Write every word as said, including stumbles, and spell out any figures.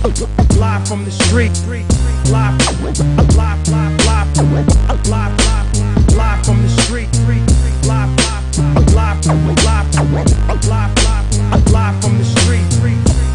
Live from the street. Live, live, live, live, live, live, live from the street. Live, live, live, live, live, live, live from the street.